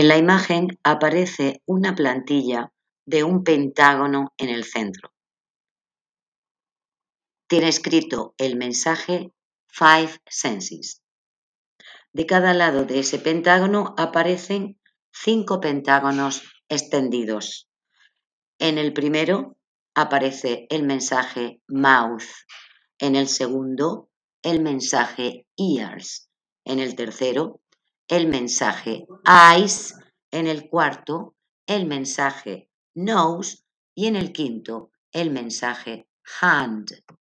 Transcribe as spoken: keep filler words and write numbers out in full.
En la imagen aparece una plantilla de un pentágono en el centro. Tiene escrito el mensaje Five Senses. De cada lado de ese pentágono aparecen cinco pentágonos extendidos. En el primero aparece el mensaje Mouth, en el segundo el mensaje Ears, en el tercero el mensaje Eyes, en el cuarto el mensaje Nose y en el quinto el mensaje Hand.